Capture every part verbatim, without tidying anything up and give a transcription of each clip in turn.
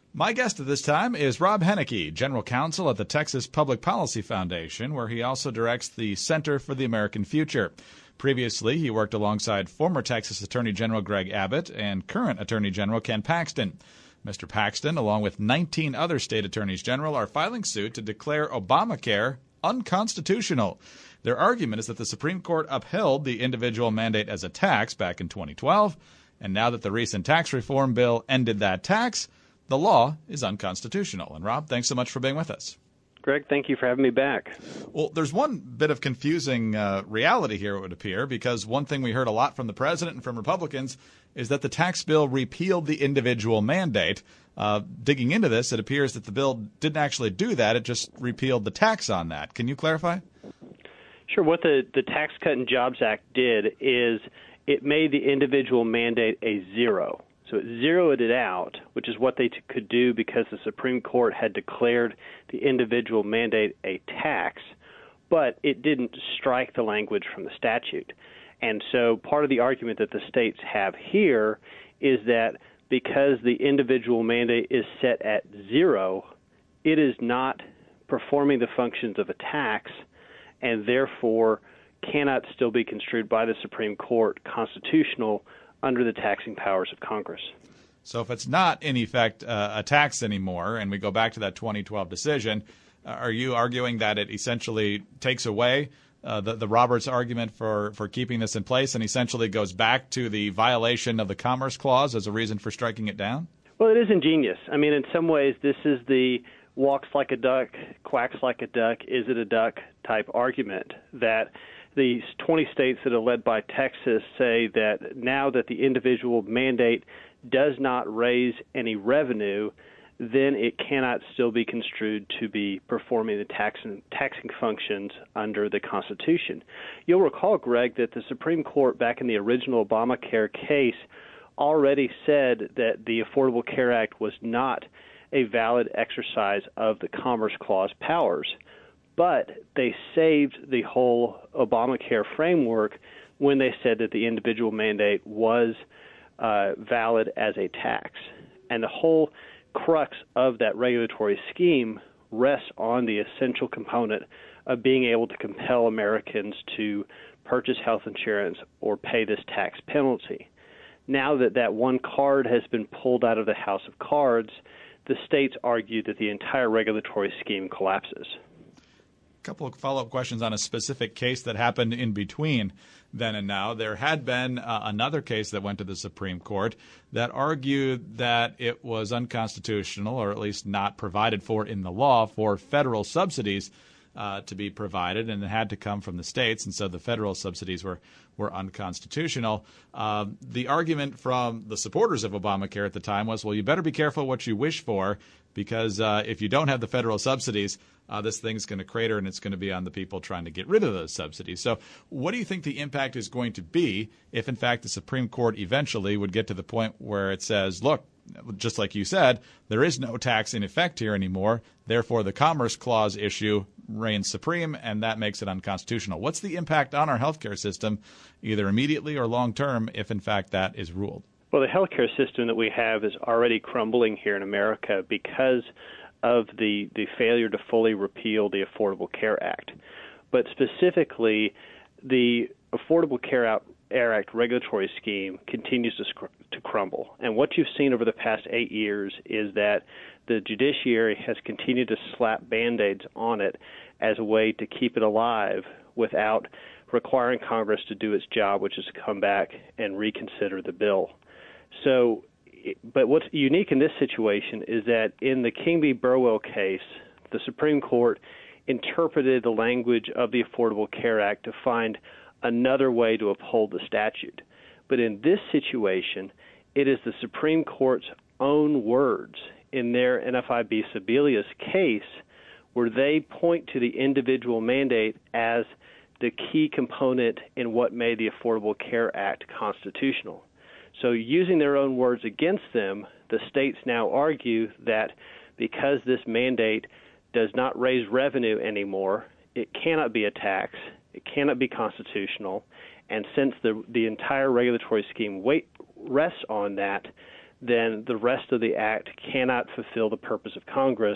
My guest at this time is Rob Henneke, General Counsel at the Texas Public Policy Foundation, where he also directs the Center for the American Future. Previously, he worked alongside former Texas Attorney General Greg Abbott and current Attorney General Ken Paxton. Mister Paxton, along with nineteen other state attorneys general, are filing suit to declare Obamacare unconstitutional. Their argument is that the Supreme Court upheld the individual mandate as a tax back in twenty twelve, and now that the recent tax reform bill ended that tax, the law is unconstitutional. And Rob, thanks so much for being with us. Greg, thank you for having me back. Well, there's one bit of confusing uh, reality here, it would appear, because one thing we heard a lot from the president and from Republicans is that the tax bill repealed the individual mandate. Uh, digging into this, it appears that the bill didn't actually do that. It just repealed the tax on that. Can you clarify? Sure. What the, the Tax Cut and Jobs Act did is it made the individual mandate a zero. So it zeroed it out, which is what they t- could do because the Supreme Court had declared the individual mandate a tax, but it didn't strike the language from the statute. And so part of the argument that the states have here is that because the individual mandate is set at zero, it is not performing the functions of a tax and therefore cannot still be construed by the Supreme Court constitutional under the taxing powers of Congress. So if it's not, in effect, uh, a tax anymore, and we go back to that twenty twelve decision, uh, are you arguing that it essentially takes away uh, the, the Roberts argument for, for keeping this in place and essentially goes back to the violation of the Commerce Clause as a reason for striking it down? Well, it is ingenious. I mean, in some ways, this is the walks like a duck, quacks like a duck, is it a duck type argument that the twenty states that are led by Texas say that now that the individual mandate does not raise any revenue, then it cannot still be construed to be performing the tax and taxing functions under the Constitution. You'll recall, Greg, that the Supreme Court back in the original Obamacare case already said that the Affordable Care Act was not a valid exercise of the Commerce Clause powers. But they saved the whole Obamacare framework when they said that the individual mandate was uh, valid as a tax. And the whole crux of that regulatory scheme rests on the essential component of being able to compel Americans to purchase health insurance or pay this tax penalty. Now that that one card has been pulled out of the House of Cards, the states argue that the entire regulatory scheme collapses. A couple of follow-up questions on a specific case that happened in between then and now. There had been uh, another case that went to the Supreme Court that argued that it was unconstitutional, or at least not provided for in the law, for federal subsidies uh, to be provided, and it had to come from the states, and so the federal subsidies were, were unconstitutional. Uh, the argument from the supporters of Obamacare at the time was, well, you better be careful what you wish for, because uh, if you don't have the federal subsidies, uh, this thing's going to crater and it's going to be on the people trying to get rid of those subsidies. So what do you think the impact is going to be if, in fact, the Supreme Court eventually would get to the point where it says, look, just like you said, there is no tax in effect here anymore, therefore the Commerce Clause issue reigns supreme, and that makes it unconstitutional? What's the impact on our healthcare system, either immediately or long-term, if, in fact, that is ruled? Well, the healthcare system that we have is already crumbling here in America because of the, the failure to fully repeal the Affordable Care Act. But specifically, the Affordable Care Act regulatory scheme continues to, sc- to crumble. And what you've seen over the past eight years is that the judiciary has continued to slap Band-Aids on it as a way to keep it alive without requiring Congress to do its job, which is to come back and reconsider the bill. So, but what's unique in this situation is that in the King v. Burwell case, the Supreme Court interpreted the language of the Affordable Care Act to find another way to uphold the statute. But in this situation, it is the Supreme Court's own words in their N F I B Sebelius case where they point to the individual mandate as the key component in what made the Affordable Care Act constitutional. So using their own words against them, the states now argue that because this mandate does not raise revenue anymore, it cannot be a tax, it cannot be constitutional, and since the the entire regulatory scheme wait, rests on that, then the rest of the act cannot fulfill the purpose of Congress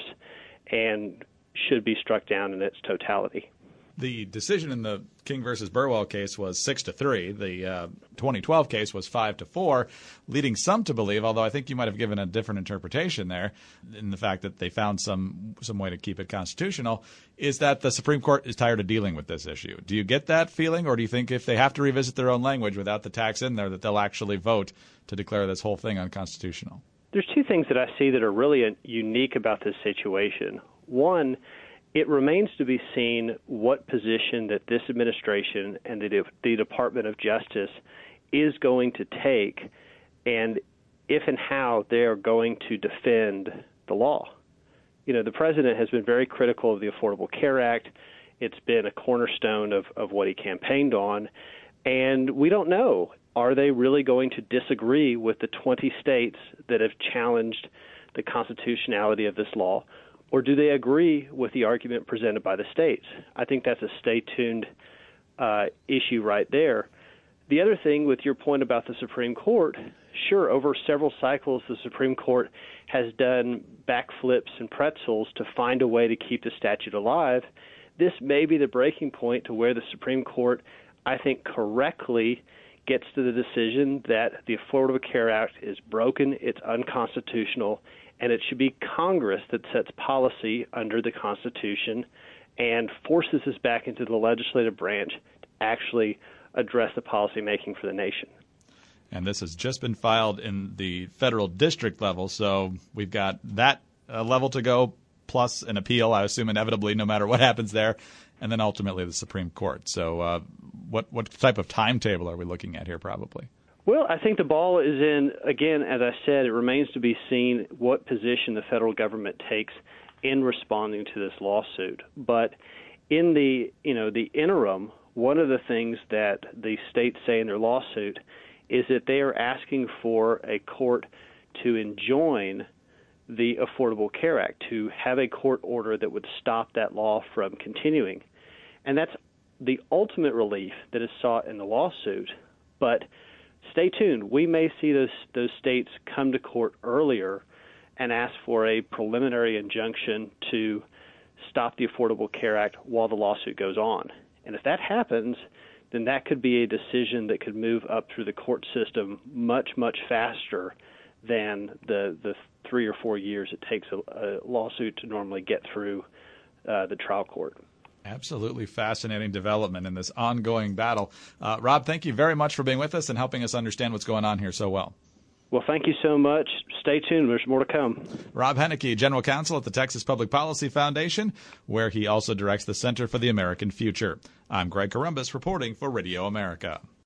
and should be struck down in its totality. The decision in the King versus Burwell case was six to three. The uh, twenty twelve case was five to four, leading some to believe, although I think you might have given a different interpretation there, in the fact that they found some some way to keep it constitutional, is that the Supreme Court is tired of dealing with this issue. Do you get that feeling, or do you think if they have to revisit their own language without the tax in there, that they'll actually vote to declare this whole thing unconstitutional? There's two things that I see that are really unique about this situation. One, it remains to be seen what position that this administration and the, the Department of Justice is going to take, and if and how they are going to defend the law. You know, the president has been very critical of the Affordable Care Act. It's been a cornerstone of, of what he campaigned on, and we don't know. Are they really going to disagree with the twenty states that have challenged the constitutionality of this law? Or do they agree with the argument presented by the states? I think that's a stay tuned uh, issue right there. The other thing with your point about the Supreme Court, sure, over several cycles, the Supreme Court has done backflips and pretzels to find a way to keep the statute alive. This may be the breaking point to where the Supreme Court, I think, correctly gets to the decision that the Affordable Care Act is broken, it's unconstitutional, and it should be Congress that sets policy under the Constitution and forces us back into the legislative branch to actually address the policy making for the nation. And this has just been filed in the federal district level, so we've got that uh, level to go, plus an appeal, I assume, inevitably, no matter what happens there, and then ultimately the Supreme Court. So uh, what, what type of timetable are we looking at here, probably? Well, I think the ball is in, again, as I said, it remains to be seen what position the federal government takes in responding to this lawsuit. But in the, you know, the interim, one of the things that the states say in their lawsuit is that they are asking for a court to enjoin the Affordable Care Act, to have a court order that would stop that law from continuing. And that's the ultimate relief that is sought in the lawsuit. But stay tuned. We may see those those states come to court earlier and ask for a preliminary injunction to stop the Affordable Care Act while the lawsuit goes on. And if that happens, then that could be a decision that could move up through the court system much, much faster than the, the three or four years it takes a, a lawsuit to normally get through uh, the trial court. Absolutely fascinating development in this ongoing battle. Uh, Rob, thank you very much for being with us and helping us understand what's going on here so well. Well, thank you so much. Stay tuned. There's more to come. Rob Henneke, General Counsel at the Texas Public Policy Foundation, where he also directs the Center for the American Future. I'm Greg Corombos reporting for Radio America.